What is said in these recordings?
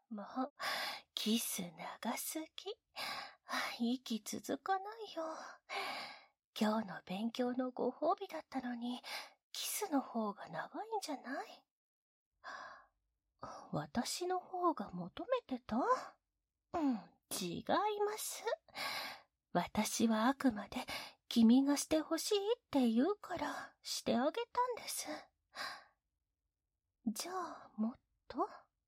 もう、キス長すぎ。息続かないよ。今日の勉強のご褒美だったのに、キスの方が長いんじゃない？私の方が求めてた？違います。私はあくまで君がしてほしいって言うからしてあげたんです。じゃあもっと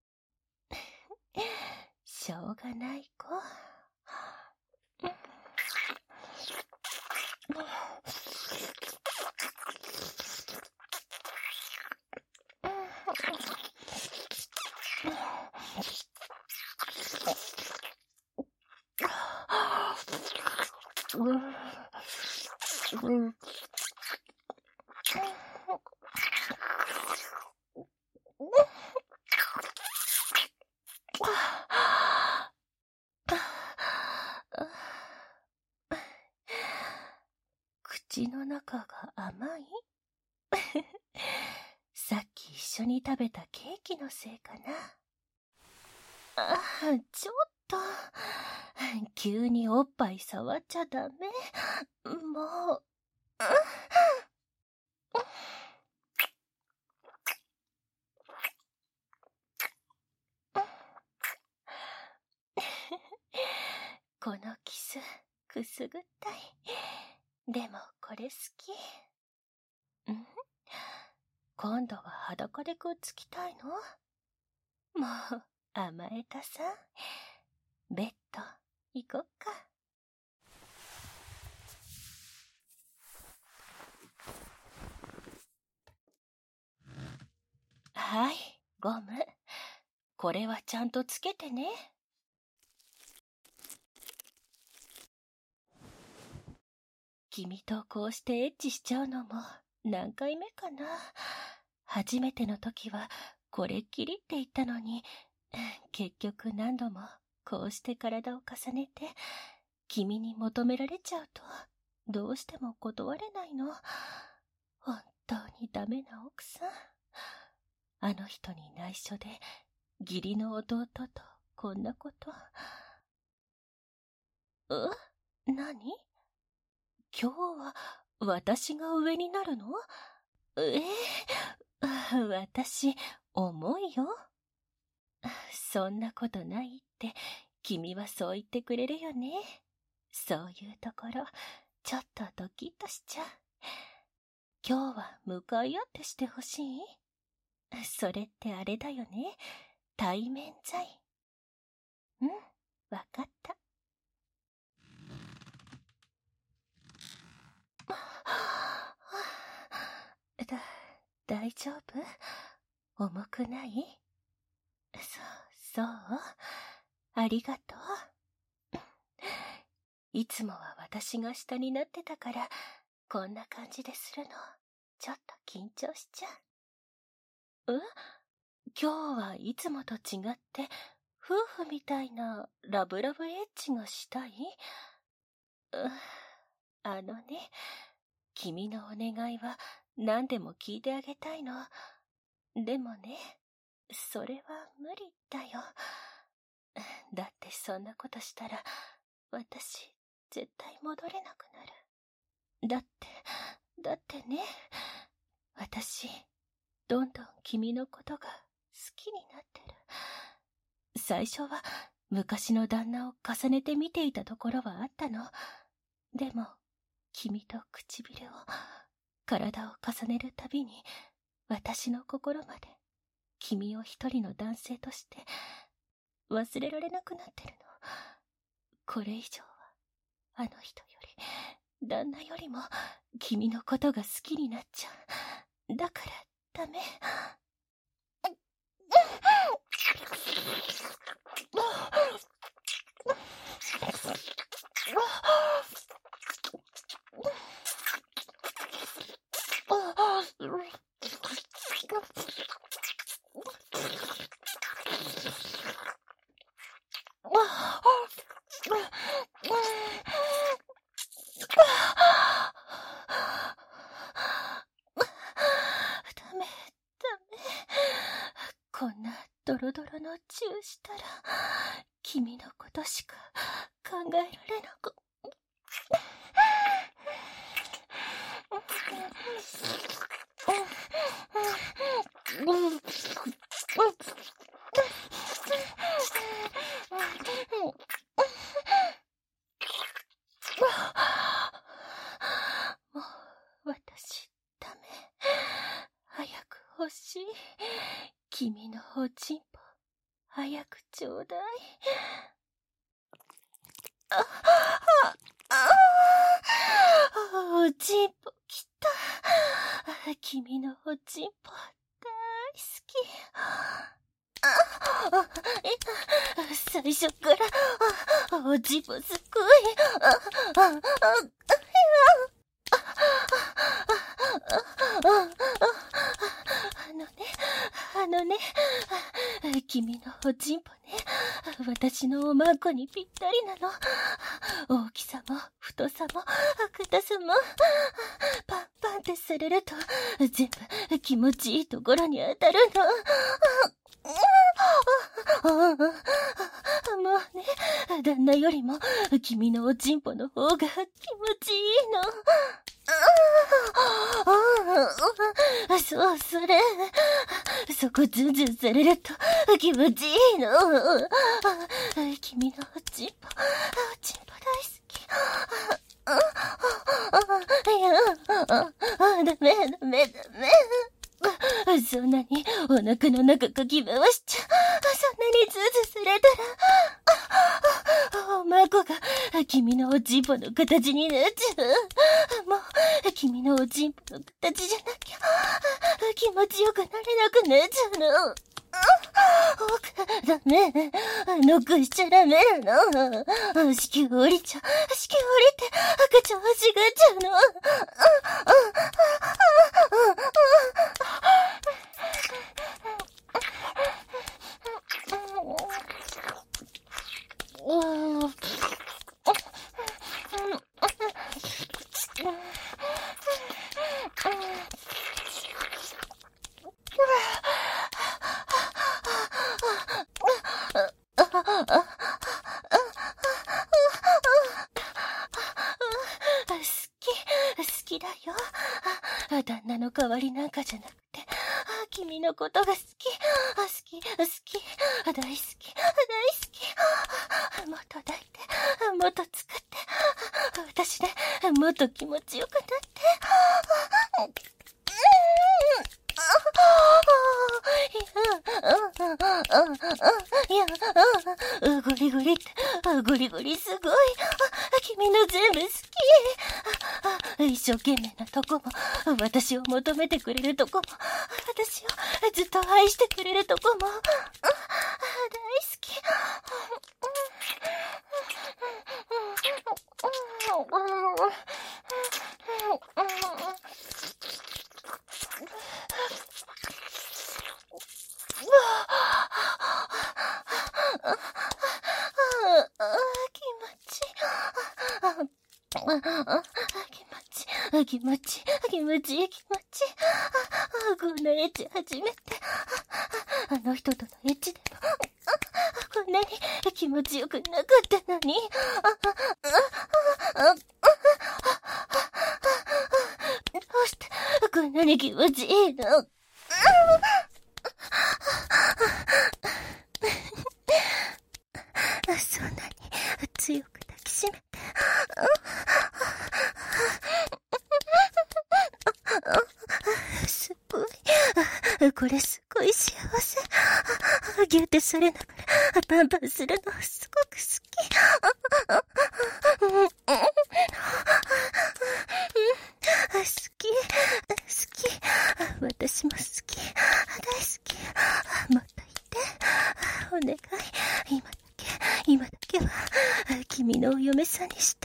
しょうがない子。口の中が甘い？さっき一緒に食べたケーキのせいかな。ちょっと。急におっぱい触っちゃダメ。もう。このキス、くすぐったい。でもこれ好き。今度は裸でくっつきたいの？もう甘えたさ。ベッド行こっか。はい、ゴム。これはちゃんとつけてね。君とこうしてエッチしちゃうのも何回目かな。初めての時はこれっきりって言ったのに、結局何度もこうして体を重ねて君に求められちゃうとどうしても断れないの。本当にダメな奥さん。あの人に内緒で義理の弟とこんなこと。何？今日は私が上になるの？私、重いよ。そんなことないって君はそう言ってくれるよね。そういうところ、ちょっとドキッとしちゃう。今日は向かい合ってしてほしい？それってあれだよね。対面罪。わかった。大丈夫？重くない？そう。ありがとう。いつもは私が下になってたから、こんな感じでするの。ちょっと緊張しちゃう。今日はいつもと違って、夫婦みたいなラブラブエッチがしたい？君のお願いは何でも聞いてあげたいの。でもね、それは無理だよ。だってそんなことしたら、私、絶対戻れなくなる。だってね、私、どんどん君のことが好きになってる。最初は昔の旦那を重ねて見ていたところはあったの。でも、君と唇を、体を重ねるたびに、私の心まで、君を一人の男性として、忘れられなくなってるの。これ以上は、あの人より、旦那よりも、君のことが好きになっちゃう。だから、ダメ。ダメ。こんな泥ロドロのチューしたら、君のことしか考えられなく。もう、私、ダメ。早く欲しい。君のおちんぽ、早くちょうだい。おちんぽきた。君のおちんぽ、大好き。最初からおちんぽすごい。あのね、君のおちんぽね、私のおまんこにぴったりなの。大きさも太さも硬さも、パンパンってされると全部気持ちいいところに当たるの。もうね、旦那よりも君のおちんぽの方が気持ちいいの。そう、それ。そこズンズンされると気持ちいいの。君のおちんぽ大好き。ダメ。そんなにお腹の中かき回しちゃ、そんなにズーズーされたら、おまこが君のおちんぽの形になっちゃう。もう、君のおちんぽの形じゃなきゃ、気持ちよくなれなくなっちゃうの。ダメ。ノックしちゃダメなの。子宮降りちゃう。子宮降りて赤ちゃん欲しがっちゃうの。好きだよ。旦那の代わりなんかじゃなくて、君のことが好き。大好き。大好き。もっと抱いて、もっと使って、私でもっと気持ちよくなって。ゴリゴリって、ゴリゴリすごい。君の全部好き。一生懸命なとこも、私を求めてくれるとこも、私をずっと愛してくれるとこも、大好き。気持ち。こんなエッチ初めて。あの人とのエッチでも、こんなに気持ちよくなかったのに。どうしてこんなに気持ちいいの？そんなに強く抱きしめて。すごい。これすごい幸せ。ギュってされながらパンパンするのすごく好き。好き。私も好き。大好き。もっと言って。お願い。今だけは君のお嫁さんにして。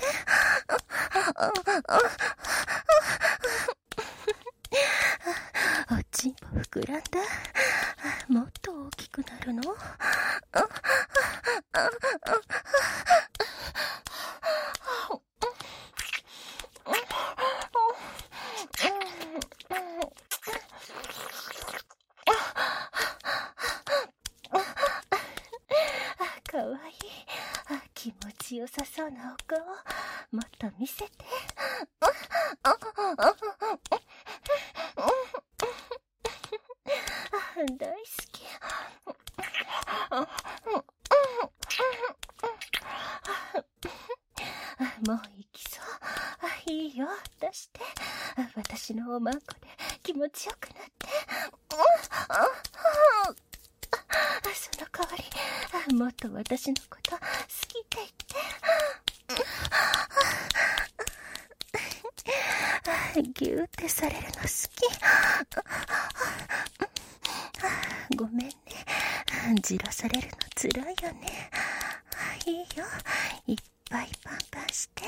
おちんぽ膨らんだ。もっと大きくなるの？ かわいい。気持ちよさそうなお顔、もっと見せて。大好き。もう行きそう。いいよ、出して。私のおまんこで気持ちよくなって。その代わり、もっと私のこと好きって言って。ギューってされるの好き。ごめんね。じらされるのつらいよね。いいよ。いっぱいパンパンして。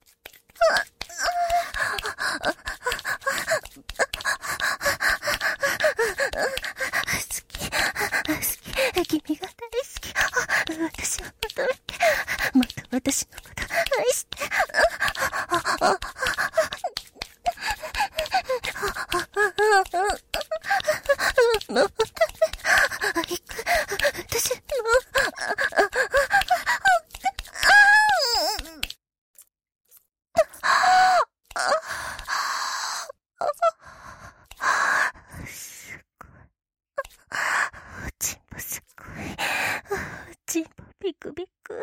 好き。君が大好き。私を求めて。もっと私のこと愛して。もう、私の、チンポすごい。チンポビクビクって。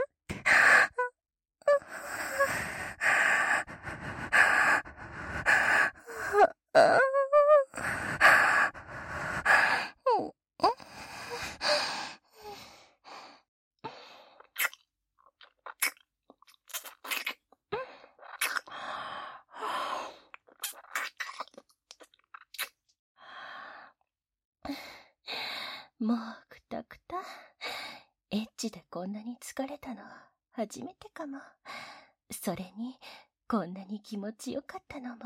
もうくたくた。エッチでこんなに疲れたの初めてかも。それにこんなに気持ちよかったのも。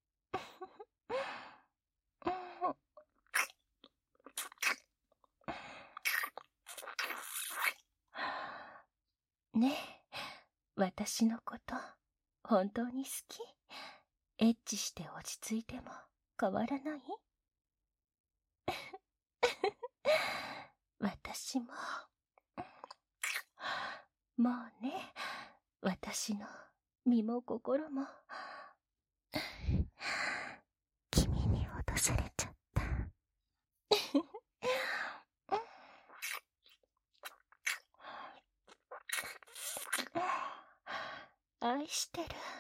ねえ、私のこと本当に好き？エッチして落ち着いても変わらない？私ももうね、私の身も心も君に脅されちゃった。愛してる。